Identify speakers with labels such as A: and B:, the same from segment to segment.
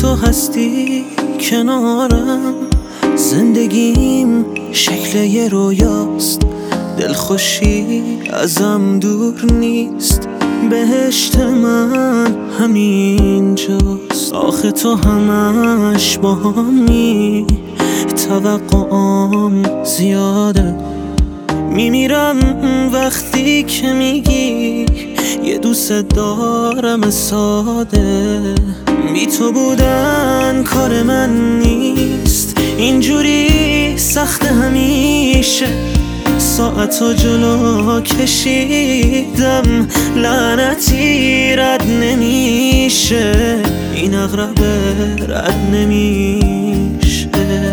A: تو هستی کنارم، زندگیم شکل یه رویاست، دلخوشی ازم دور نیست، بهشت من همینجاست. آخه تو همش با همی، توقعام زیاده، میمیرم وقتی که میگی یه دوست دارم ساده. بی تو بودن کار من نیست، اینجوری سخت همیشه، ساعتو جلو کشیدم، لعنتی رد نمیشه، این عقرب رد نمیشه.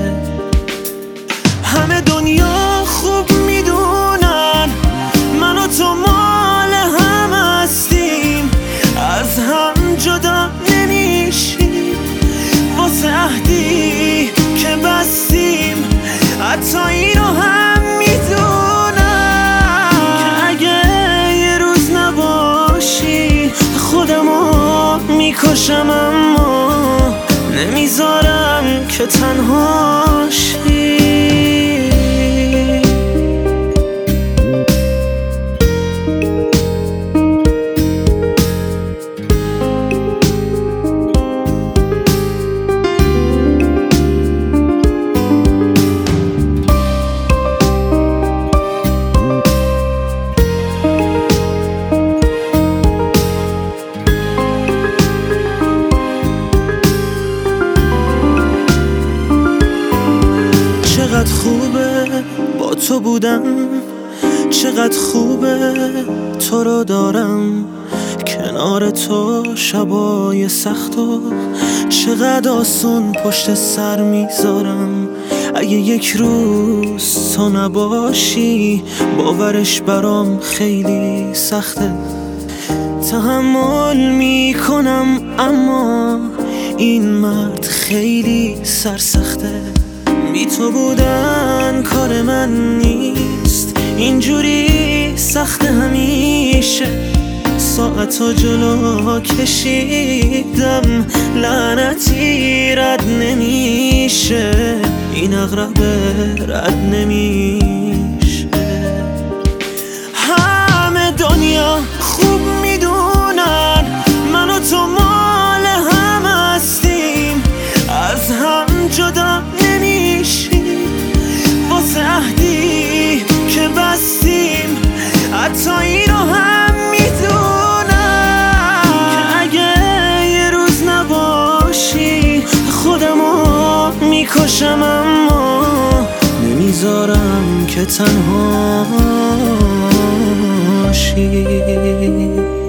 A: همه دنیا خوب میدونن من و تو مال هم هستیم، از هم جدا نمیشیم، واسه عهدی که بستیم، حتی اینو هم میدونم که اگه یه روز نباشی خودمو میکشم، اما نمیذارم که تنهاشی. چقدر خوبه با تو بودم، چقدر خوبه تو رو دارم کنار تو، شبای سخت و چقدر آسون پشت سر میذارم. اگه یک روز تو نباشی باورش برام خیلی سخته، تحمل میکنم اما این مرد خیلی سرسخته. بی تو بودن کار من نیست، اینجوری سخت همیشه، ساعتو جلو کشیدم، لعنتی رد نمیشه، این عقرب رد نمیشه. همه دنیا خوب میدونن من و تو مال هم هستیم، از هم جدا نمیشیم، واسه عهدی که بستیم، حتی اینو هم میدونم که اگه یه روز نباشی خودمو میکشم، اما نمیذارم که تنهاشی.